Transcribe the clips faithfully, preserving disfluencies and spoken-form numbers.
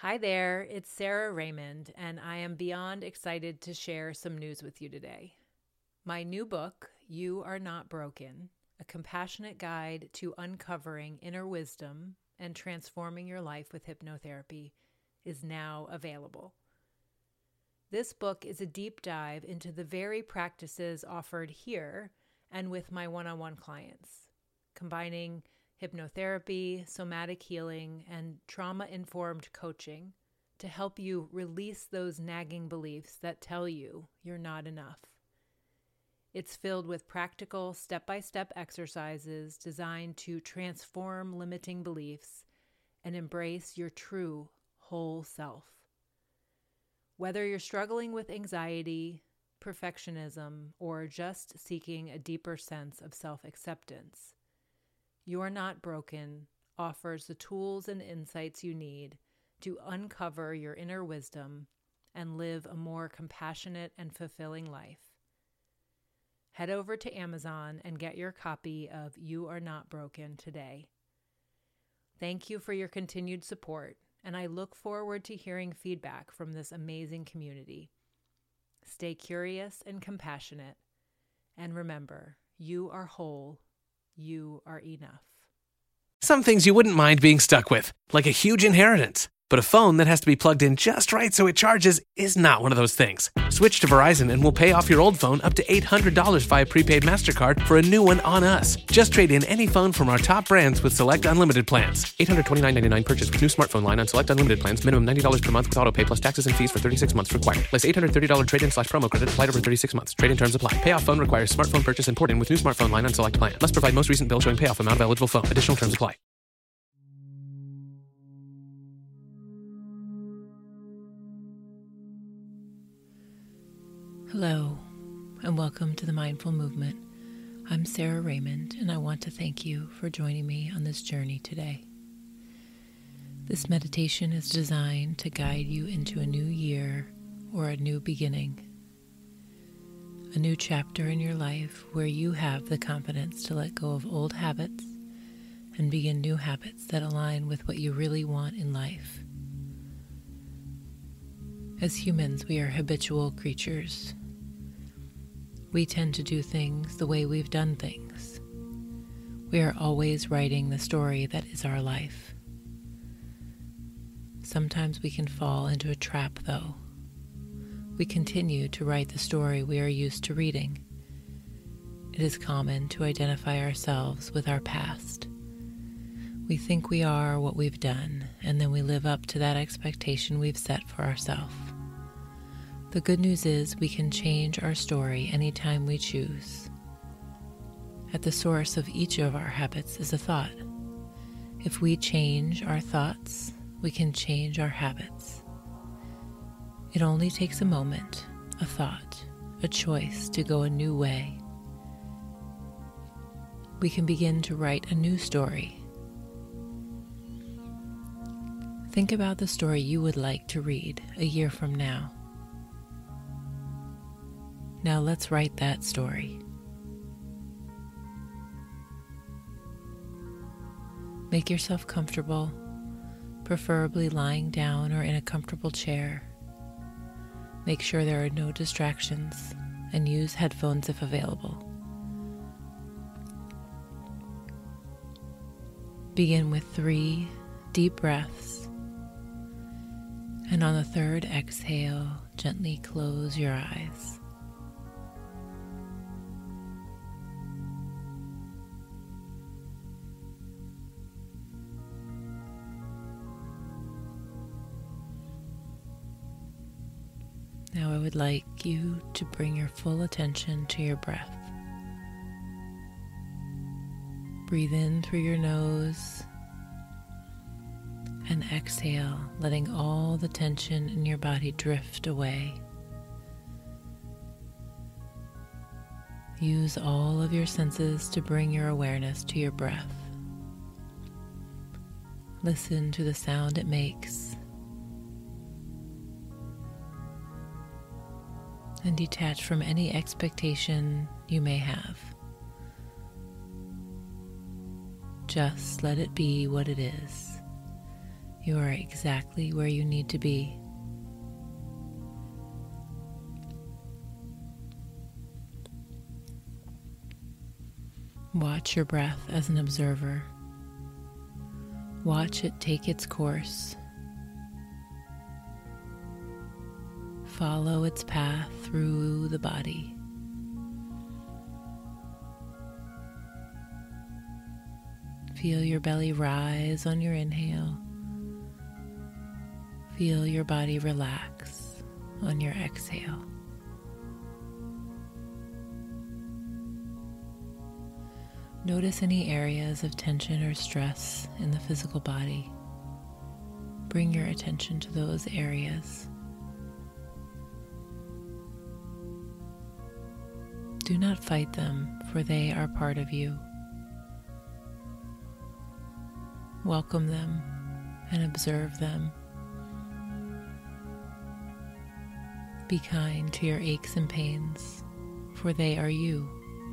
Hi there, it's Sarah Raymond, and I am beyond excited to share some news with you today. My new book, You Are Not Broken, a compassionate guide to uncovering inner wisdom and transforming your life with hypnotherapy, is now available. This book is a deep dive into the very practices offered here and with my one-on-one clients, combining hypnotherapy, somatic healing, and trauma-informed coaching to help you release those nagging beliefs that tell you you're not enough. It's filled with practical, step-by-step exercises designed to transform limiting beliefs and embrace your true, whole self. Whether you're struggling with anxiety, perfectionism, or just seeking a deeper sense of self-acceptance, You're Not Broken offers the tools and insights you need to uncover your inner wisdom and live a more compassionate and fulfilling life. Head over to Amazon and get your copy of You Are Not Broken today. Thank you for your continued support, and I look forward to hearing feedback from this amazing community. Stay curious and compassionate, and remember, you are whole. You are enough. Some things you wouldn't mind being stuck with, like a huge inheritance. But a phone that has to be plugged in just right so it charges is not one of those things. Switch to Verizon and we'll pay off your old phone up to eight hundred dollars via prepaid MasterCard for a new one on us. Just trade in any phone from our top brands with select unlimited plans. eight hundred twenty-nine dollars and ninety-nine cents purchase with new smartphone line on select unlimited plans. Minimum ninety dollars per month with auto pay plus taxes and fees for thirty-six months required. Less eight hundred thirty dollars trade-in slash promo credit applied over thirty-six months. Trade-in terms apply. Payoff phone requires smartphone purchase and port-in with new smartphone line on select plan. Must provide most recent bill showing payoff amount of eligible phone. Additional terms apply. Hello, and welcome to the Mindful Movement. I'm Sarah Raymond, and I want to thank you for joining me on this journey today. This meditation is designed to guide you into a new year or a new beginning, a new chapter in your life where you have the confidence to let go of old habits and begin new habits that align with what you really want in life. As humans, we are habitual creatures. We tend to do things the way we've done things. We are always writing the story that is our life. Sometimes we can fall into a trap, though. We continue to write the story we are used to reading. It is common to identify ourselves with our past. We think we are what we've done, and then we live up to that expectation we've set for ourselves. The good news is we can change our story anytime we choose. At the source of each of our habits is a thought. If we change our thoughts, we can change our habits. It only takes a moment, a thought, a choice to go a new way. We can begin to write a new story. Think about the story you would like to read a year from now. Now let's write that story. Make yourself comfortable, preferably lying down or in a comfortable chair. Make sure there are no distractions and use headphones if available. Begin with three deep breaths, and on the third exhale, gently close your eyes. Now I would like you to bring your full attention to your breath. Breathe in through your nose and exhale, letting all the tension in your body drift away. Use all of your senses to bring your awareness to your breath. Listen to the sound it makes, and detach from any expectation you may have. Just let it be what it is. You are exactly where you need to be. Watch your breath as an observer. Watch it take its course. Follow its path through the body. Feel your belly rise on your inhale. Feel your body relax on your exhale. Notice any areas of tension or stress in the physical body. Bring your attention to those areas. Do not fight them, for they are part of you. Welcome them and observe them. Be kind to your aches and pains, for they are you.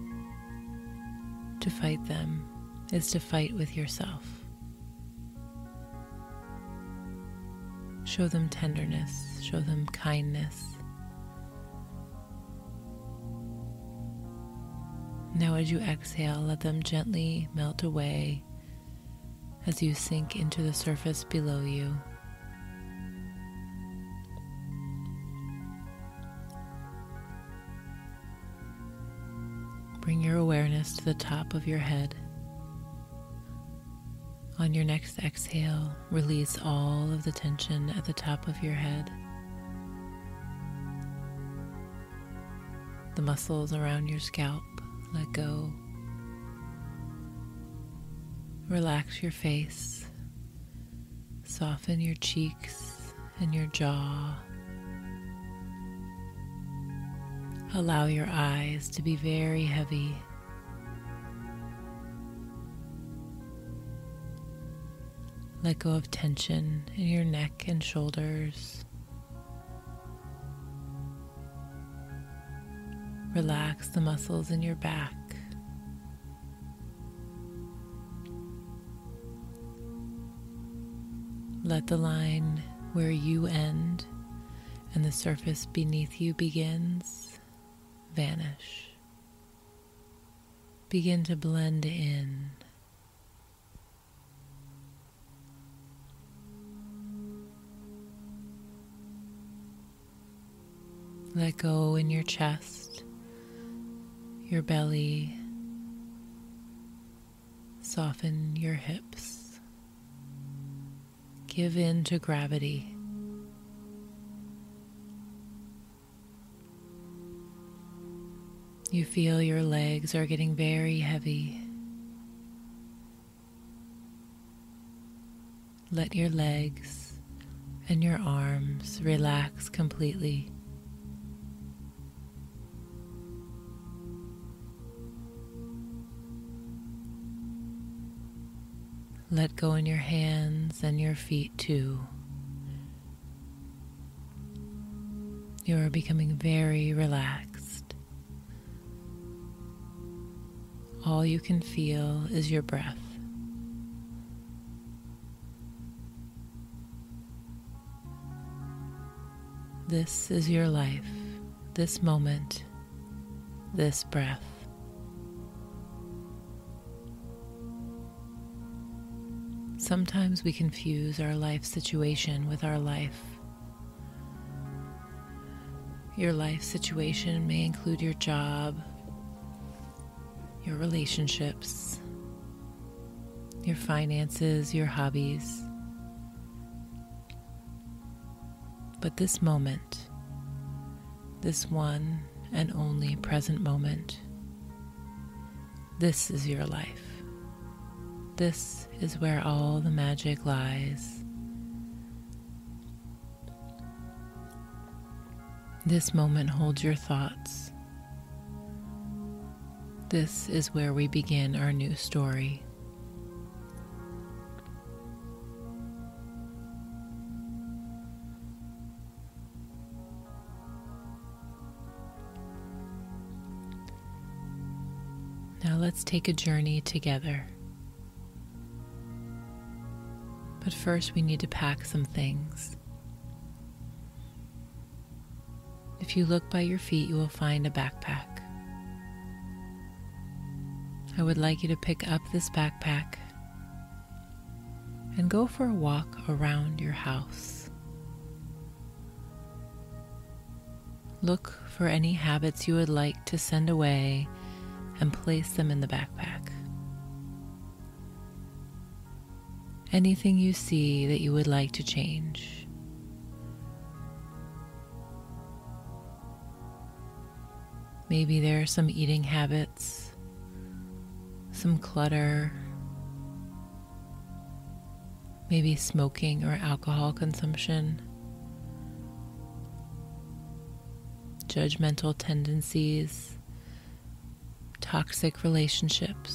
To fight them is to fight with yourself. Show them tenderness, show them kindness. Now as you exhale, let them gently melt away as you sink into the surface below you. Bring your awareness to the top of your head. On your next exhale, release all of the tension at the top of your head. The muscles around your scalp, let go. Relax your face. Soften your cheeks and your jaw. Allow your eyes to be very heavy. Let go of tension in your neck and shoulders. Relax the muscles in your back. Let the line where you end and the surface beneath you begins vanish. Begin to blend in. Let go in your chest, your belly. Soften your hips. Give in to gravity. You feel your legs are getting very heavy. Let your legs and your arms relax completely. Let go in your hands and your feet too. You are becoming very relaxed. All you can feel is your breath. This is your life, this moment, this breath. Sometimes we confuse our life situation with our life. Your life situation may include your job, your relationships, your finances, your hobbies. But this moment, this one and only present moment, this is your life. This is where all the magic lies. This moment holds your thoughts. This is where we begin our new story. Now let's take a journey together. But first, we need to pack some things. If you look by your feet, you will find a backpack. I would like you to pick up this backpack and go for a walk around your house. Look for any habits you would like to send away and place them in the backpack. Anything you see that you would like to change. Maybe there are some eating habits, some clutter, maybe smoking or alcohol consumption, judgmental tendencies, toxic relationships.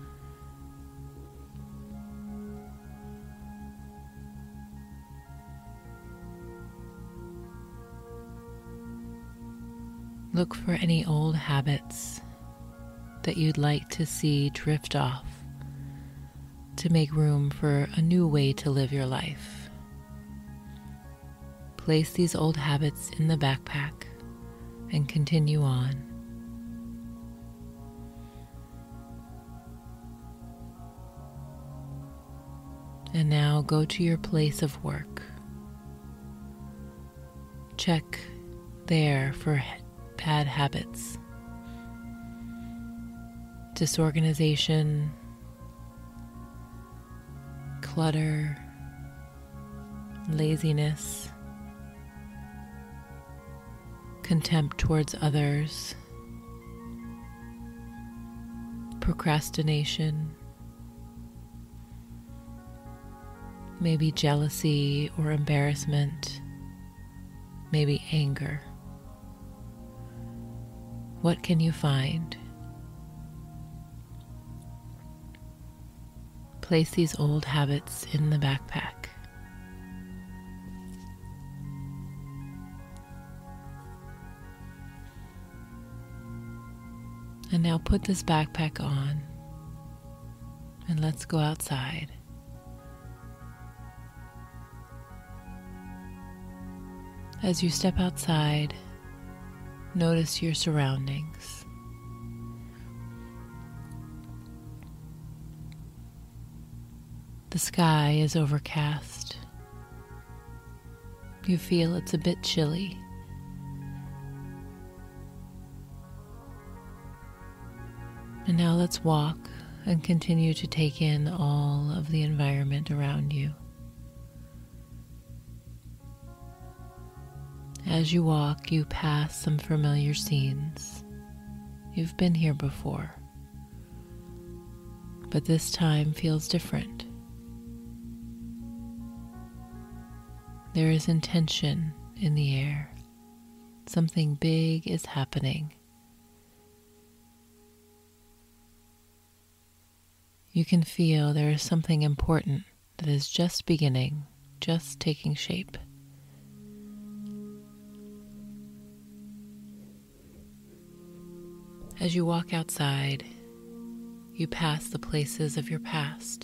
Look for any old habits that you'd like to see drift off to make room for a new way to live your life. Place these old habits in the backpack and continue on. And now go to your place of work. Check there for bad habits, disorganization, clutter, laziness, contempt towards others, procrastination, maybe jealousy or embarrassment, maybe anger. What can you find? Place these old habits in the backpack. And now put this backpack on and let's go outside. As you step outside, notice your surroundings. The sky is overcast. You feel it's a bit chilly. And now let's walk and continue to take in all of the environment around you. As you walk, you pass some familiar scenes. You've been here before, but this time feels different. There is intention in the air. Something big is happening. You can feel there is something important that is just beginning, just taking shape. As you walk outside, you pass the places of your past.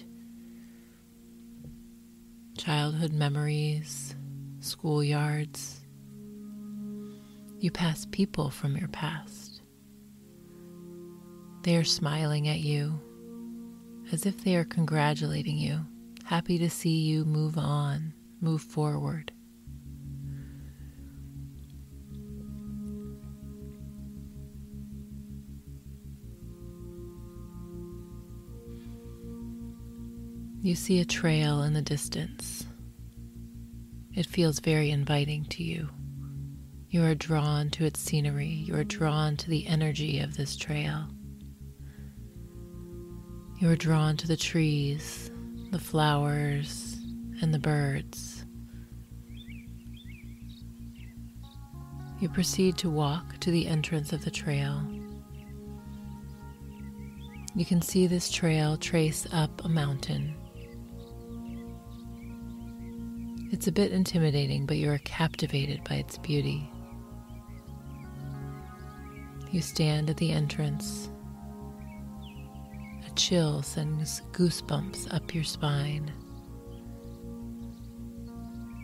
Childhood memories, schoolyards. You pass people from your past. They are smiling at you as if they are congratulating you, happy to see you move on, move forward. You see a trail in the distance. It feels very inviting to you. You are drawn to its scenery. You are drawn to the energy of this trail. You are drawn to the trees, the flowers, and the birds. You proceed to walk to the entrance of the trail. You can see this trail trace up a mountain. It's a bit intimidating, but you are captivated by its beauty. You stand at the entrance. A chill sends goosebumps up your spine.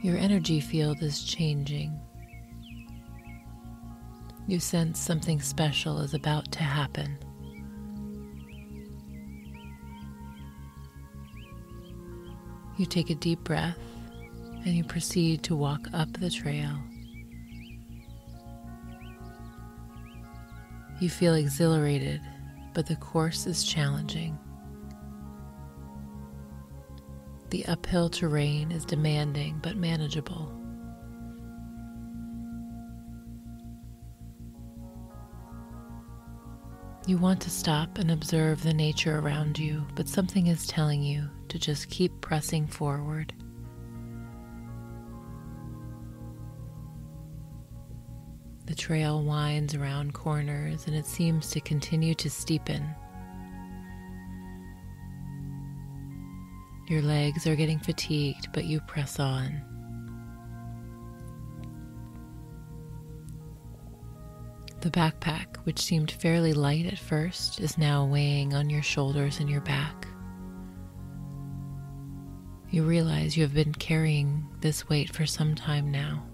Your energy field is changing. You sense something special is about to happen. You take a deep breath and you proceed to walk up the trail. You feel exhilarated, but the course is challenging. The uphill terrain is demanding but manageable. You want to stop and observe the nature around you, but something is telling you to just keep pressing forward. The trail winds around corners and it seems to continue to steepen. Your legs are getting fatigued, but you press on. The backpack, which seemed fairly light at first, is now weighing on your shoulders and your back. You realize you have been carrying this weight for some time now.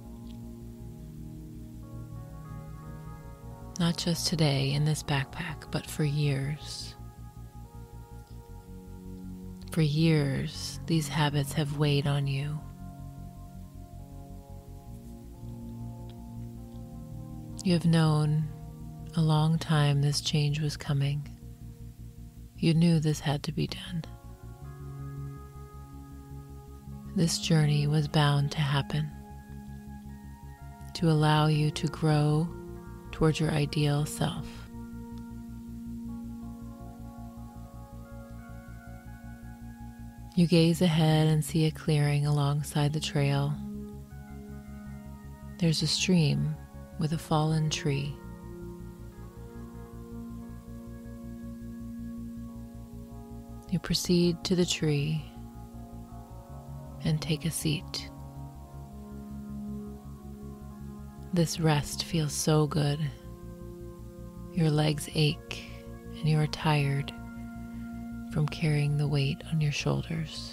Not just today in this backpack, but for years. For years, these habits have weighed on you. You have known a long time this change was coming. You knew this had to be done. This journey was bound to happen, to allow you to grow towards your ideal self. You gaze ahead and see a clearing alongside the trail. There's a stream with a fallen tree. You proceed to the tree and take a seat. This rest feels so good. Your legs ache and you are tired from carrying the weight on your shoulders.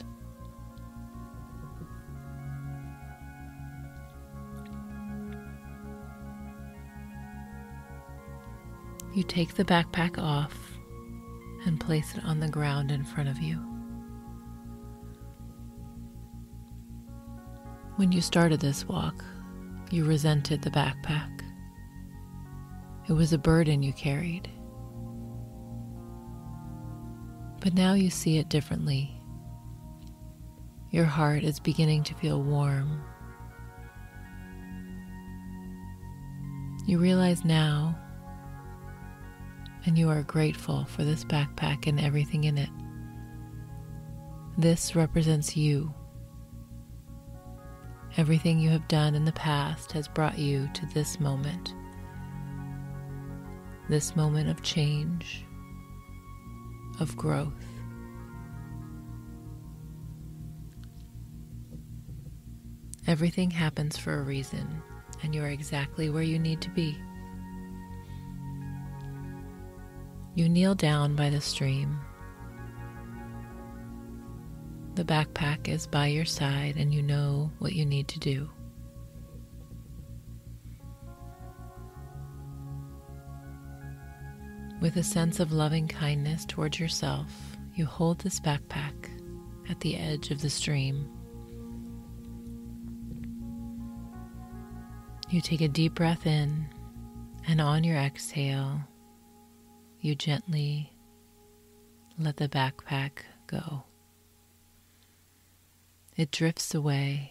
You take the backpack off and place it on the ground in front of you. When you started this walk, you resented the backpack. It was a burden you carried. But now you see it differently. Your heart is beginning to feel warm. You realize now, and you are grateful for this backpack and everything in it. This represents you. Everything you have done in the past has brought you to this moment. This moment of change, of growth. Everything happens for a reason, and you are exactly where you need to be. You kneel down by the stream. The backpack is by your side and you know what you need to do. With a sense of loving kindness towards yourself, you hold this backpack at the edge of the stream. You take a deep breath in, and on your exhale, you gently let the backpack go. It drifts away.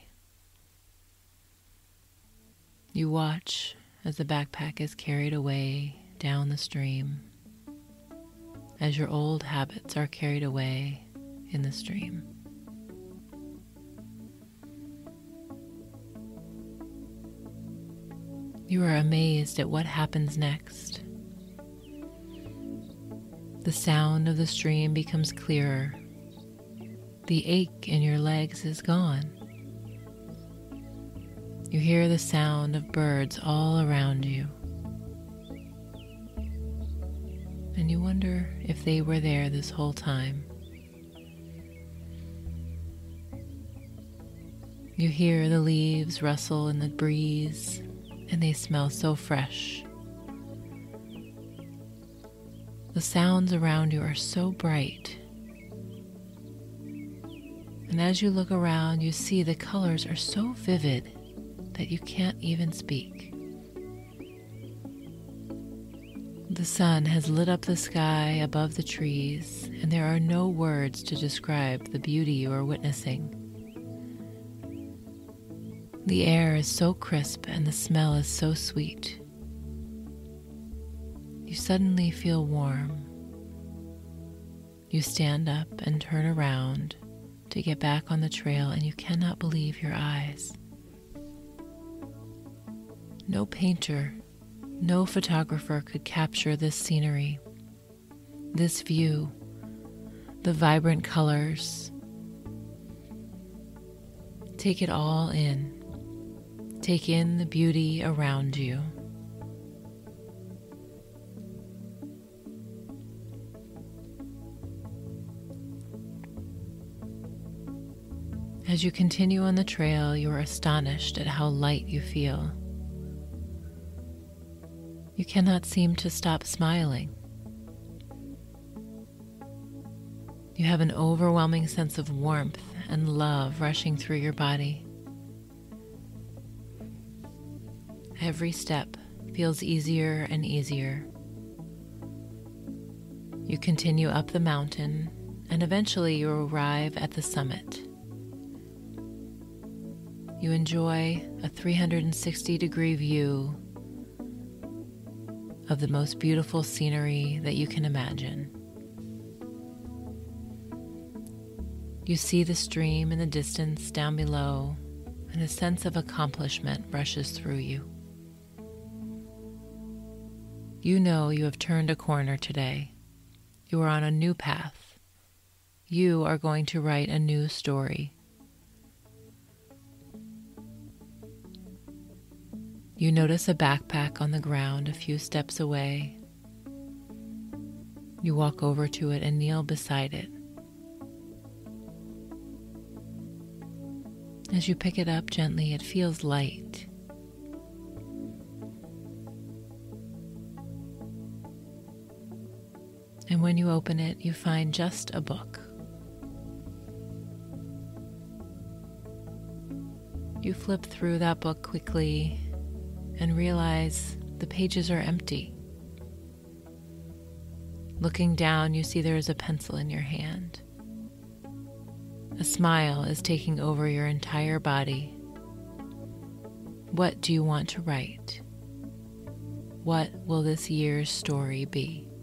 You watch as the backpack is carried away down the stream, as your old habits are carried away in the stream. You are amazed at what happens next. The sound of the stream becomes clearer. The ache in your legs is gone. You hear the sound of birds all around you. And you wonder if they were there this whole time. You hear the leaves rustle in the breeze, and they smell so fresh. The sounds around you are so bright. And as you look around, you see the colors are so vivid that you can't even speak. The sun has lit up the sky above the trees, and there are no words to describe the beauty you are witnessing. The air is so crisp and the smell is so sweet. You suddenly feel warm. You stand up and turn around to get back on the trail, and you cannot believe your eyes. No painter, no photographer could capture this scenery, this view, the vibrant colors. Take it all in. Take in the beauty around you. As you continue on the trail, you are astonished at how light you feel. You cannot seem to stop smiling. You have an overwhelming sense of warmth and love rushing through your body. Every step feels easier and easier. You continue up the mountain, and eventually you arrive at the summit. You enjoy a three hundred sixty degree view of the most beautiful scenery that you can imagine. You see the stream in the distance down below, and a sense of accomplishment rushes through you. You know you have turned a corner today. You are on a new path. You are going to write a new story. You notice a backpack on the ground a few steps away. You walk over to it and kneel beside it. As you pick it up gently, it feels light. And when you open it, you find just a book. You flip through that book quickly and realize the pages are empty. Looking down, you see there is a pencil in your hand. A smile is taking over your entire body. What do you want to write? What will this year's story be?